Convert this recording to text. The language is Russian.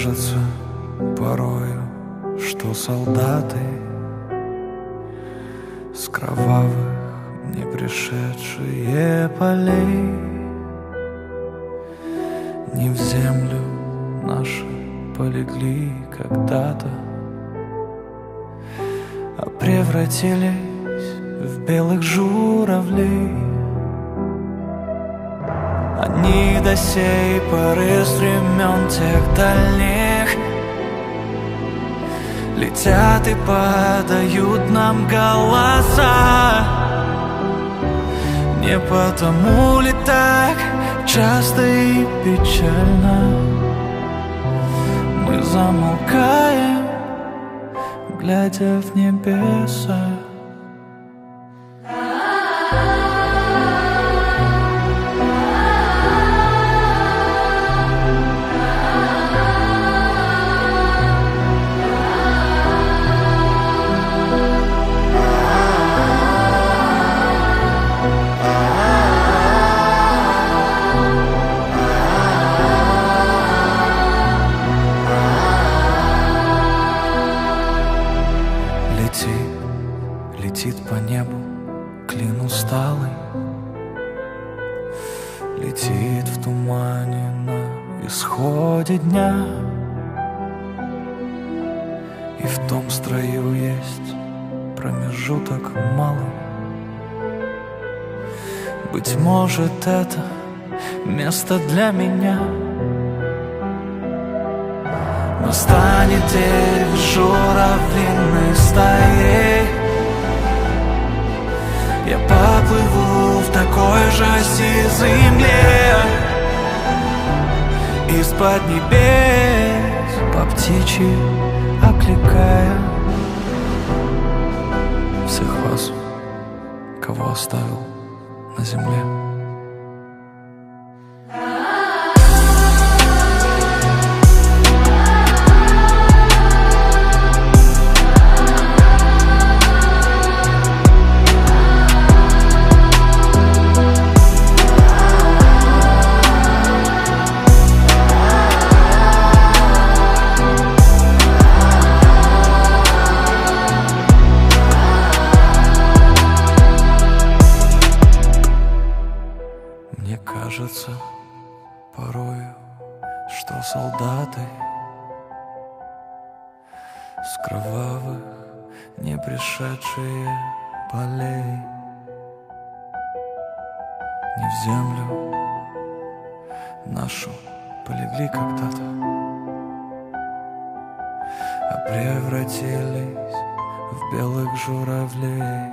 кажется порою, что солдаты с кровавых не пришедшие полей не в землю наши полегли когда-то, а превратились в белых журавлей. Они до сей поры с времен тех дальних летят и подают нам голоса. Не потому ли так часто и печально мы замолкаем, глядя в небеса? Летит по небу клин усталый, летит в тумане на исходе дня. И в том строю есть промежуток малый. Быть может, это место для меня. Настанет день журавлиной стаей. Я поплыву в такой же сизой мгле, из-под небес по птичьи окликая всех вас, кого оставил на земле. Мне кажется порою, что солдаты с кровавых не пришедшие полей не в землю нашу полегли когда-то, а превратились в белых журавлей.